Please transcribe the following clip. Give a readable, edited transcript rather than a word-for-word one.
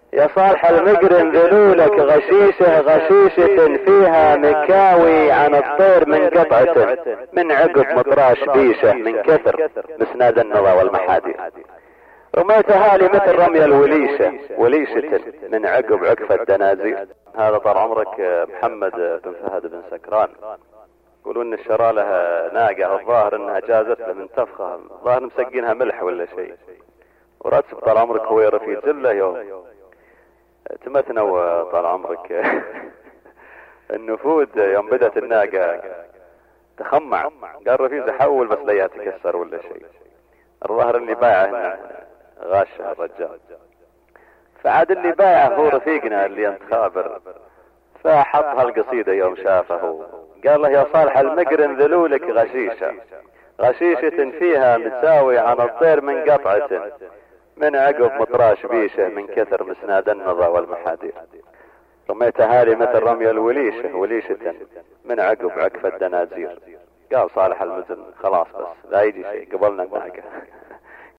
يا صالح المقرن ذلولك غشيشة غشيشة فيها مكاوي عن الطير من قطعة، من عقب مطراش بيشة من كثر مسناد النظى والمحادير. رميتها لي مثل رمي الوليشة وليشة من عقب عكفة دنازير. هذا طال عمرك محمد بن فهد بن سكران، يقولون ان شرى لها ناقة، الظاهر انها جازت له من تفخها، الظاهر مسقينها ملح ولا شيء، وراتب طال عمرك هو رفيق زله يوم تمتنوا طال عمرك النفود يوم بدت الناقة تخمع، قال رفيق حول بس لا تكسر ولا شيء. الظاهر اللي بايعه غاشه الرجال، فعاد اللي بايعه هو رفيقنا اللي انت خابر، فحط هالقصيدة يوم شافه قال له: يا صالح المقرن ذلولك غشيشة غشيشة فيها متساوي عن الطير من قطعة، من عقب مطراش بيشه من كثر مسناد النظى والمحادير. رميتها لي مثل رمي الوليشة وليشة من عقب عكفة دنازير. قال صالح المزن: خلاص بس لا يجي شيء، قبلنا الناقة.